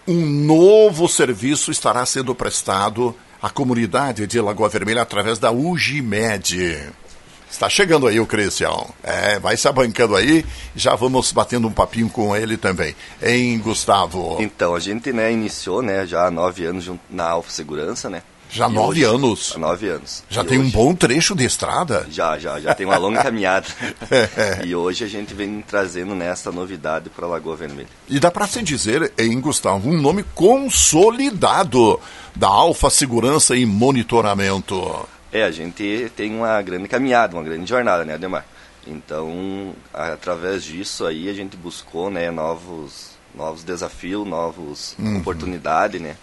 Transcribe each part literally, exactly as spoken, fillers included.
Um novo serviço estará sendo prestado à comunidade de Lagoa Vermelha através da Ugimed. Está chegando aí o Cristian. É, vai se abancando aí. Já vamos batendo um papinho com ele também. Hein, Gustavo? Então, a gente, né, iniciou, né, já há nove anos na Alfa Segurança, né? Já há nove hoje, anos? Há nove anos. Já e tem hoje, um bom trecho de estrada? Já, já, já tem uma longa caminhada. E hoje a gente vem trazendo nessa novidade para Lagoa Vermelha. E dá para se dizer, hein, Gustavo, um nome consolidado da Alfa Segurança e Monitoramento. É, a gente tem uma grande caminhada, uma grande jornada, né, Ademar? Então, através disso aí, a gente buscou, né, novos, novos desafios, novas uhum. oportunidades, né?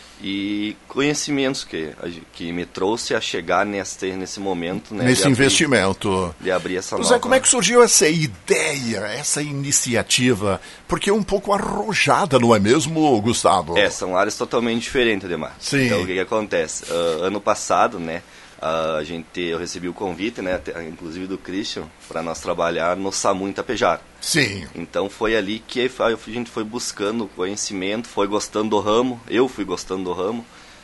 E conhecimentos que, que me trouxe a chegar nesse, nesse momento, né? Nesse de abrir, investimento. De abrir essa José, nova... como é que surgiu essa ideia, essa iniciativa? Porque é um pouco arrojada, não é mesmo, Gustavo? É, são áreas totalmente diferentes, Ademar. Sim. Então, o que, que acontece? Uh, ano passado, né? Uh, a gente, eu recebi o convite, né, inclusive do Christian, para nós trabalhar no SAMU em Itapejara. Sim. Então foi ali que a gente foi buscando conhecimento, foi gostando do ramo, eu fui gostando do ramo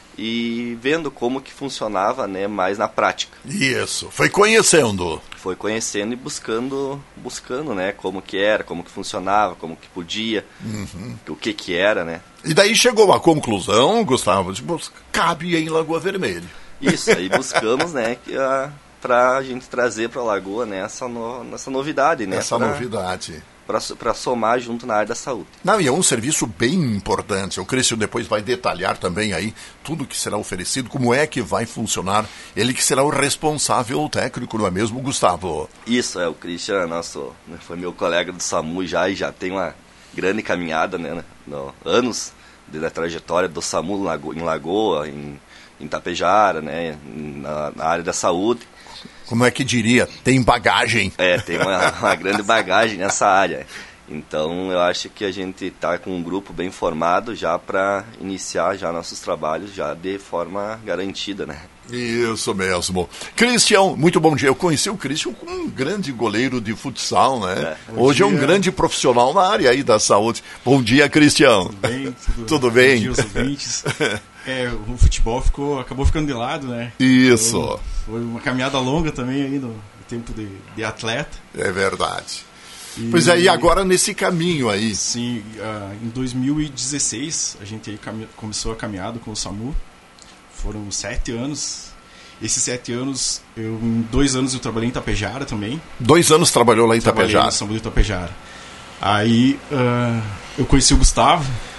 e vendo como que funcionava, né, mais na prática. Isso, foi conhecendo. Foi conhecendo e buscando, buscando, né, como que era, como que funcionava, como que podia, uhum. o que que era, né. E daí chegou à conclusão, Gustavo, de cabe em Lagoa Vermelha. Isso, aí buscamos, né, para a gente trazer para a Lagoa, né, essa, no, essa novidade, né? Essa pra, novidade. Para somar junto na área da saúde. Não, e é um serviço bem importante. O Cristian depois vai detalhar também aí tudo que será oferecido, como é que vai funcionar. Ele que será o responsável técnico, não é mesmo, Gustavo? Isso, é, o Cristian, nosso, foi meu colega do SAMU já, e já tem uma grande caminhada, né, no, anos da trajetória do SAMU em Lagoa, em em Itapejara, né, na, na área da saúde. Como é que diria? Tem bagagem. É, tem uma, uma grande bagagem nessa área. Então, eu acho que a gente está com um grupo bem formado já para iniciar já nossos trabalhos já de forma garantida, né? Isso mesmo. Cristian, muito bom dia. Eu conheci o Cristian como um grande goleiro de futsal, né? É. Hoje é um grande profissional na área aí da saúde. Bom dia, Cristian. Tudo bem? Tudo, tudo bem? Bom dia aos ouvintes. É, o futebol ficou, acabou ficando de lado, né? Isso. Então, foi uma caminhada longa também aí no tempo de, de atleta. É verdade. E, pois é, e agora nesse caminho aí? Sim, uh, em dois mil e dezesseis a gente aí cami- começou a caminhada com o SAMU. Foram sete anos. Esses sete anos, eu, em dois anos eu trabalhei em Itapejara também. Dois anos trabalhou lá em Itapejara? Trabalhei no SAMU de Itapejara. Aí uh, eu conheci o Gustavo.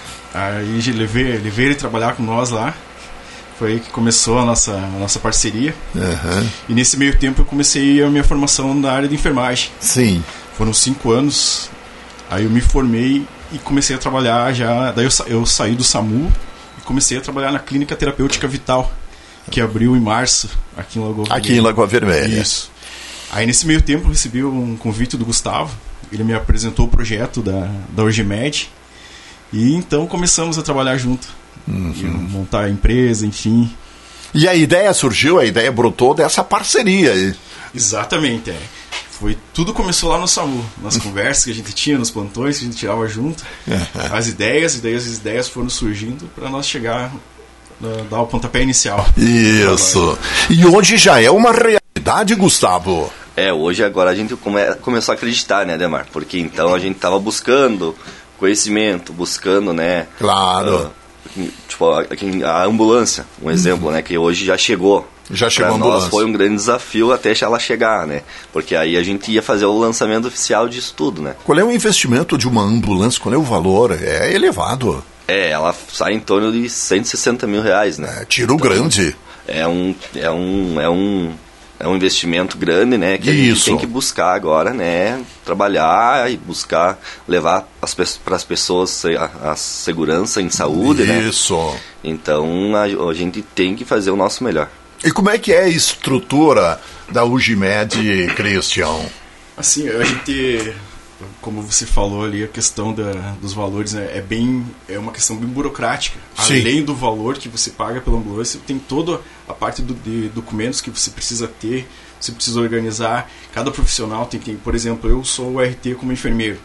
Aí levei, levei ele trabalhar com nós lá. Foi aí que começou a nossa, a nossa parceria. Uhum. E nesse meio tempo eu comecei a minha formação na área de enfermagem. Sim. Foram cinco anos. Aí eu me formei e comecei a trabalhar já. Daí eu, sa- eu saí do SAMU e comecei a trabalhar na Clínica Terapêutica Vital, que abriu em março aqui em Lagoa Vermelha. Aqui em Lagoa Vermelha. Isso. Aí nesse meio tempo eu recebi um convite do Gustavo. Ele me apresentou o projeto da, da Ugimed. E então começamos a trabalhar junto. Uhum. Montar a empresa, enfim. E a ideia surgiu, a ideia brotou dessa parceria aí. Exatamente, é. Foi, tudo começou lá no SAMU, nas conversas que a gente tinha, nos plantões que a gente tirava junto, as ideias, e daí as ideias foram surgindo para nós chegar, uh, dar o pontapé inicial. Isso. E hoje já é uma realidade, Gustavo. É, hoje agora a gente come, começou a acreditar, né, Ademar? Porque então a gente estava buscando conhecimento, buscando, né? Claro. Uh, tipo, a, a ambulância, um exemplo, uhum. né? Que hoje já chegou. Já chegou pra a ambulância. Nós foi um grande desafio até ela chegar, né? Porque aí a gente ia fazer o lançamento oficial disso tudo, né? Qual é o investimento de uma ambulância? Qual é o valor? É elevado. É, ela sai em torno de cento e sessenta mil reais, né? É, tiro então, grande. É um, é um, é um, é um investimento grande, né? Que a Isso. gente tem que buscar agora, né? Trabalhar e buscar levar para as pessoas a, a segurança em saúde, Isso. né? Isso. Então a, a gente tem que fazer o nosso melhor. E como é que é a estrutura da Ugimed, Cristian? Assim, a gente, como você falou ali, a questão da, dos valores, né, é bem, é uma questão bem burocrática. Sim. Além do valor que você paga pela ambulância, tem toda a parte do, de documentos que você precisa ter, você precisa organizar. Cada profissional tem que, por exemplo, eu sou o R T como enfermeiro,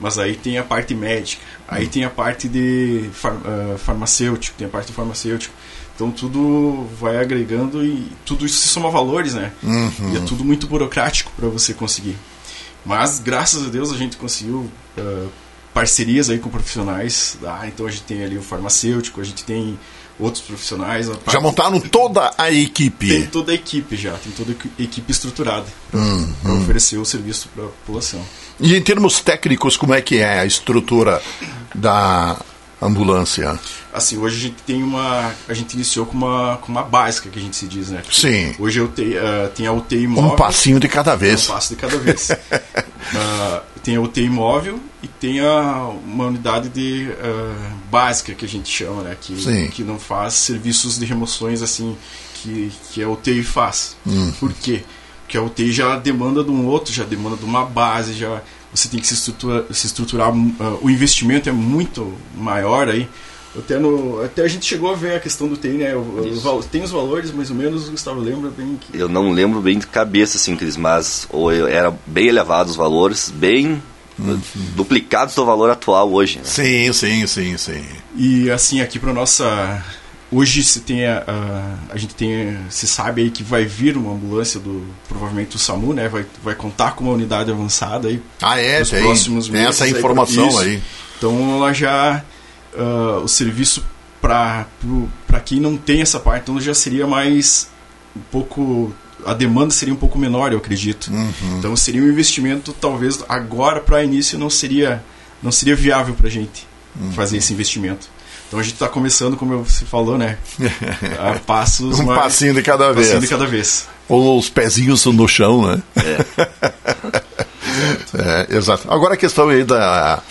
mas aí tem a parte médica, aí tem a parte de far, uh, farmacêutico, tem a parte farmacêutico. Então tudo vai agregando e tudo isso se soma valores, né? Uhum. E é tudo muito burocrático para você conseguir. Mas graças a Deus a gente conseguiu uh, parcerias aí com profissionais. Ah, então a gente tem ali o farmacêutico, a gente tem outros profissionais. Já montaram toda a equipe? Tem toda a equipe já, tem toda a equipe estruturada para uhum. oferecer o serviço para a população. E em termos técnicos, como é que é a estrutura da ambulância? Assim, hoje a gente tem uma, a gente iniciou com uma, com uma básica, que a gente se diz, né? Sim. Hoje eu te, uh, tem a U T I móvel. Um passinho de cada vez. Um passo de cada vez. uh, tem a U T I móvel e tem a, uma unidade de uh, básica, que a gente chama, né? Que, Sim. que não faz serviços de remoções assim que, que a U T I faz. Hum. Por quê? Porque a U T I já demanda de um outro, já demanda de uma base, já você tem que se estruturar, se estruturar uh, o investimento é muito maior aí. Até, no, até a gente chegou a ver a questão do T I, né? O, o, tem os valores, mais ou menos, o Gustavo lembra bem que... Eu não lembro bem de cabeça, assim, Cris, mas ou eu, era bem elevados os valores, bem uhum. duplicados do valor atual hoje. Né? Sim, sim, sim, sim. E assim, aqui para nossa... Hoje se tem a, a, a gente tem, se sabe aí que vai vir uma ambulância do, provavelmente do SAMU, né? Vai, vai contar com uma unidade avançada aí. Ah, é? Nos Tem, próximos tem meses, essa informação aí. aí. Então ela já... Uh, o serviço para quem não tem essa parte, então já seria mais um pouco, a demanda seria um pouco menor, eu acredito. Uhum. Então seria um investimento, talvez agora para início não seria não seria viável para a gente uhum. fazer esse investimento. Então a gente está começando, como você falou, né, a passos um mais, passinho de cada um vez. passinho de cada vez. Ou os pezinhos no chão, né? É. É, exato. Agora a questão aí da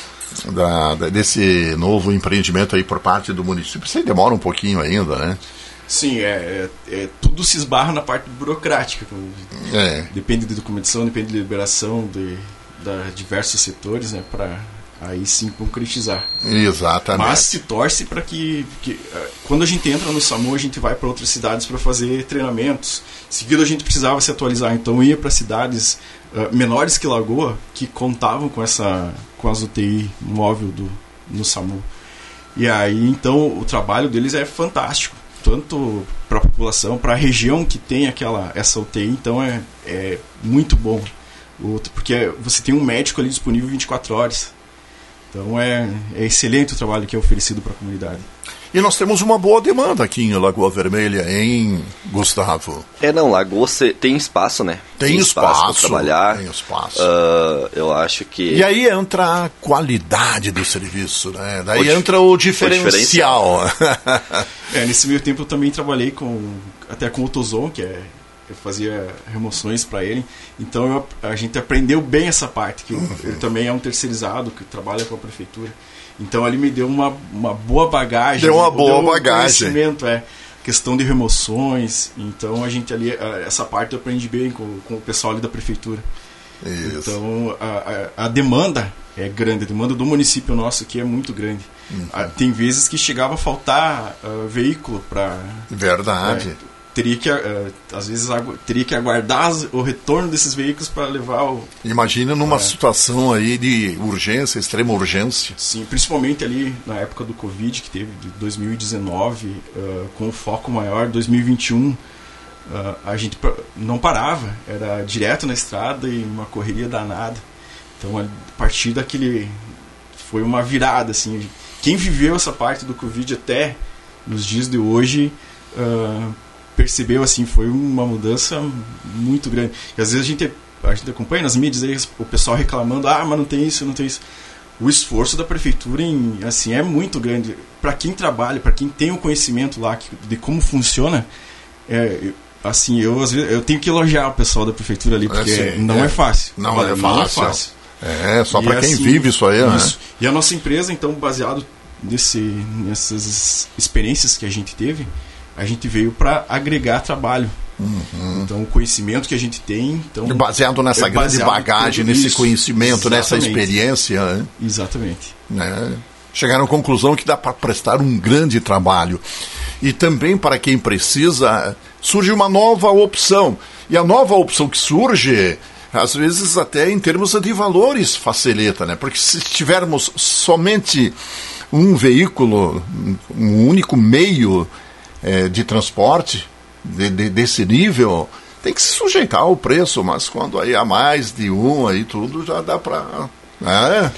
Da, da, desse novo empreendimento aí por parte do município, isso aí demora um pouquinho ainda, né? Sim, é, é, é tudo se esbarra na parte burocrática. É. Depende de documentação, depende de liberação de, de diversos setores, né, para aí sim concretizar. Exatamente. Mas se torce para que, que quando a gente entra no SAMU, a gente vai para outras cidades para fazer treinamentos. Seguido a gente precisava se atualizar, então ia para cidades uh, menores que Lagoa, que contavam com essa com as U T I móvel do, no SAMU. E aí, então, o trabalho deles é fantástico, tanto para a população, para a região que tem aquela, essa U T I, então é, é muito bom. Porque você tem um médico ali disponível vinte e quatro horas. Então é, é excelente o trabalho que é oferecido para a comunidade. E nós temos uma boa demanda aqui em Lagoa Vermelha, hein, Gustavo? É, não, Lagoa tem espaço, né? Tem, tem espaço para trabalhar. Tem espaço. Uh, eu acho que... E aí entra a qualidade do serviço, né? Daí o entra o diferencial. O diferencial. É, nesse meio tempo eu também trabalhei com, até com o Tozon, que é... Eu fazia remoções para ele, então eu, a gente aprendeu bem essa parte, que uhum. ele também é um terceirizado que trabalha com a prefeitura. Então ali me deu uma, uma boa bagagem. Deu uma boa deu um bagagem. Conhecimento, é. Questão de remoções. Então a gente ali, essa parte eu aprendi bem com, com o pessoal ali da prefeitura. Isso. Então a, a, a demanda é grande, a demanda do município nosso aqui é muito grande. Uhum. Tem vezes que chegava a faltar uh, veículo para... Verdade. É, teria que, uh, às vezes, teria que aguardar o retorno desses veículos para levar o... Imagina numa é. situação aí de urgência, extrema urgência. Sim, principalmente ali na época do Covid, que teve de dois mil e dezenove, uh, com o foco maior, dois mil e vinte e um, uh, a gente não parava, era direto na estrada e uma correria danada. Então, a partir daquele... foi uma virada, assim. Quem viveu essa parte do Covid até nos dias de hoje... Uh, percebeu, assim, foi uma mudança muito grande. E às vezes a gente, a gente acompanha nas mídias aí, o pessoal reclamando, ah, mas não tem isso, não tem isso. O esforço da prefeitura em, assim, é muito grande. Para quem trabalha, para quem tem o conhecimento lá de como funciona, é, assim, eu às vezes eu tenho que elogiar o pessoal da prefeitura ali, porque é, sim, não é, é fácil. Não, Olha, é, não fácil. é fácil. É, só para quem assim, vive isso aí, isso. né? E a nossa empresa, então, baseado nesse, nessas experiências que a gente teve, a gente veio para agregar trabalho. Uhum. Então, o conhecimento que a gente tem... Então, baseado nessa é grande baseado bagagem, nesse isso. conhecimento, Exatamente. nessa experiência. Né? Exatamente. Né? Chegaram à conclusão que dá para prestar um grande trabalho. E também, para quem precisa, surge uma nova opção. E a nova opção que surge às vezes até em termos de valores facilita, né? Porque se tivermos somente um veículo, um único meio é, de transporte de, de, desse nível, tem que se sujeitar ao preço, mas quando aí há mais de um, aí tudo já dá para... É.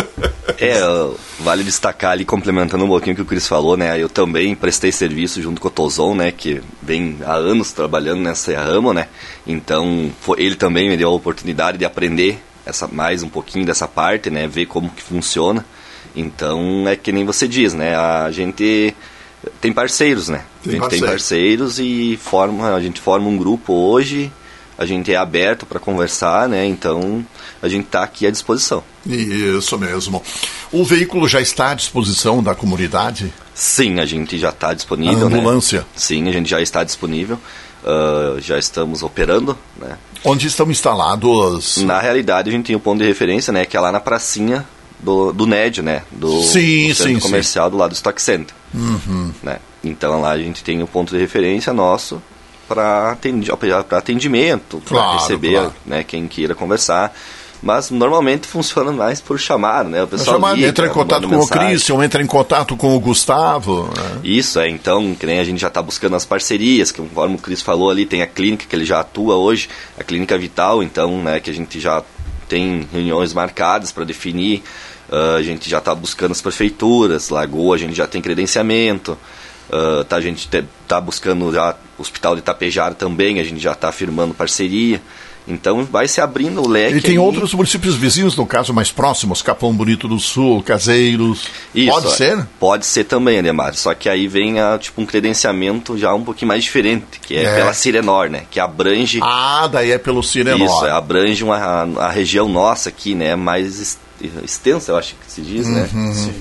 É, vale destacar ali, complementando um pouquinho o que o Cris falou, né? Eu também prestei serviço junto com o Tozon, né? Que vem há anos trabalhando nessa ramo, né? Então, foi, ele também me deu a oportunidade de aprender essa, mais um pouquinho dessa parte, né? Ver como que funciona. Então, é que nem você diz, né? A gente tem parceiros, né? Tem a gente parceiro. tem parceiros e forma, a gente forma um grupo hoje, a gente é aberto para conversar, né? Então, a gente está aqui à disposição. Isso mesmo. O veículo já está à disposição da comunidade? Sim, a gente já está disponível. A ambulância? Né? Sim, a gente já está disponível. Uh, já estamos operando, né? Onde estão instalados? Na realidade, a gente tem um ponto de referência, né? Que é lá na pracinha do, do N E D, né? Do, sim, do centro sim, comercial sim. do lado do Stock Center. Uhum. Né? Então, lá a gente tem um ponto de referência nosso para atendi- atendimento, para claro, receber claro. Né, quem queira conversar. Mas normalmente funciona mais por chamada, né? O pessoal chamada, liga, entra em contato com mensagem. O Christian, entra em contato com o Gustavo. Né? Isso, é. Então, que nem a gente já está buscando as parcerias, que conforme o Cris falou ali, tem a clínica que ele já atua hoje, a Clínica Vital, então, né, que a gente já tem reuniões marcadas para definir. Uh, a gente já está buscando as prefeituras, Lagoa, a gente já tem credenciamento. Uh, tá, a gente está buscando já o Hospital de Itapejara também, a gente já está firmando parceria. Então vai se abrindo o leque. E tem aí. outros municípios vizinhos, no caso mais próximos, Capão Bonito do Sul, Caseiros. Isso, pode ser? Pode ser também, Ademar. Só que aí vem a, tipo, um credenciamento já um pouquinho mais diferente, que é, é. pela Cirenor, né? Que abrange. Ah, daí é pelo Cirenor. Isso, abrange uma, a, a região nossa aqui, né? Mais extensa, eu acho que se diz, uhum. né? Sim.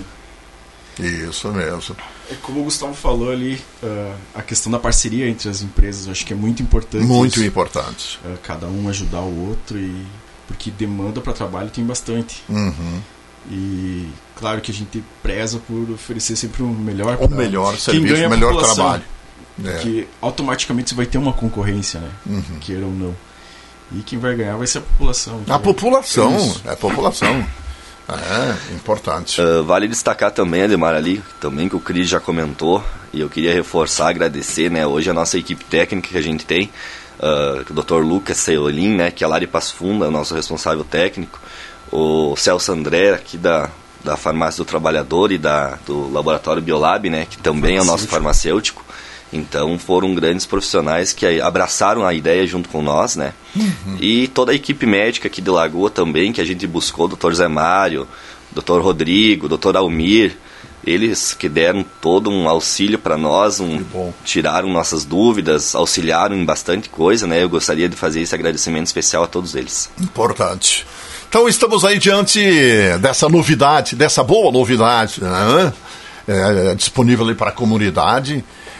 Isso mesmo. É como o Gustavo falou ali, uh, a questão da parceria entre as empresas, eu acho que é muito importante. Muito isso. importante. Uh, cada um ajudar o outro, e porque demanda para trabalho tem bastante. Uhum. E claro que a gente preza por oferecer sempre o melhor. O melhor serviço, o melhor trabalho. Porque é. automaticamente você vai ter uma concorrência, né? Uhum. Queira ou não. E quem vai ganhar vai ser a população. A população, é a população. É, importante. Uh, vale destacar também, Ademar, ali, também que o Cris já comentou, e eu queria reforçar, agradecer, né, hoje a nossa equipe técnica que a gente tem, uh, o doutor Lucas Ceolin, né, que é lá de Passo Fundo, é o nosso responsável técnico, o Celso André, aqui da, da Farmácia do Trabalhador e da, do Laboratório Biolab, né, que também é o nosso farmacêutico. Então foram grandes profissionais que abraçaram a ideia junto com nós, né? Uhum. E toda a equipe médica aqui de Lagoa também, que a gente buscou, o doutor Zé Mário, o doutor Rodrigo, o doutor Almir, eles que deram todo um auxílio para nós, um, tiraram nossas dúvidas, auxiliaram em bastante coisa, né? Eu gostaria de fazer esse agradecimento especial a todos eles. Importante. Então estamos aí diante dessa novidade, dessa boa novidade, né? É, é disponível aí para a comunidade,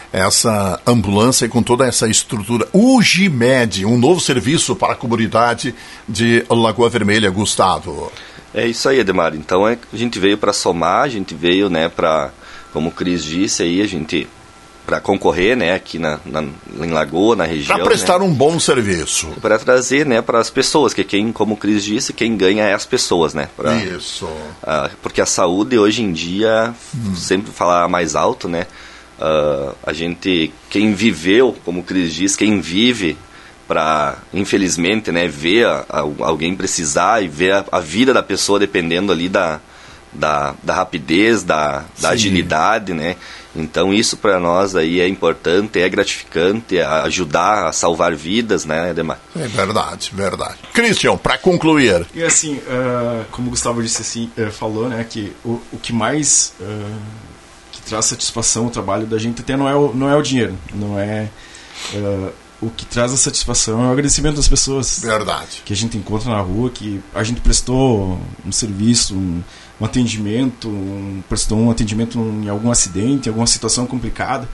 essa ambulância com toda essa estrutura. U G I M E D, um novo serviço para a comunidade de Lagoa Vermelha, Gustavo. É isso aí, Ademar. Então é, a gente veio para somar, a gente veio, né, para, como o Cris disse aí, a gente para concorrer, né, aqui na, na, em Lagoa, na região. Para prestar, né, um bom serviço. Para trazer, né, para as pessoas, que quem, como o Cris disse, quem ganha é as pessoas, né. Pra, Isso. Ah, porque a saúde hoje em dia, hum. sempre falar mais alto, né. Uh, a gente, quem viveu, como o Cris diz, quem vive para, infelizmente, né, ver a, a, alguém precisar e ver a, a vida da pessoa dependendo ali da, da, da rapidez, da, da agilidade, né? Então isso para nós aí é importante, é gratificante, é ajudar a salvar vidas, né, Ademar? É verdade, verdade. Christian, para concluir. E assim, uh, como o Gustavo disse assim, uh, falou, né, que o, o que mais uh, que traz satisfação o trabalho da gente até não é o, não é o dinheiro, não é... Uh, o que traz a satisfação é o agradecimento das pessoas. Verdade. Que a gente encontra na rua, que a gente prestou um serviço, um, um atendimento, um, prestou um atendimento em algum acidente, em alguma situação complicada.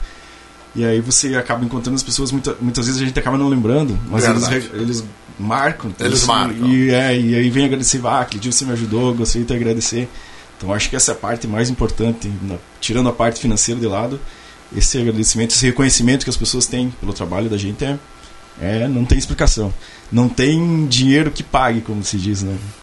E aí você acaba encontrando as pessoas, muita, muitas vezes a gente acaba não lembrando, mas eles, eles marcam. Então, eles assim, marcam. E, é, e aí vem agradecer, ah, aquele dia você me ajudou, gostaria de te agradecer. Então acho que essa é a parte mais importante, na, tirando a parte financeira de lado. Esse agradecimento, esse reconhecimento que as pessoas têm pelo trabalho da gente é, É, não tem explicação. Não tem dinheiro que pague, como se diz, né?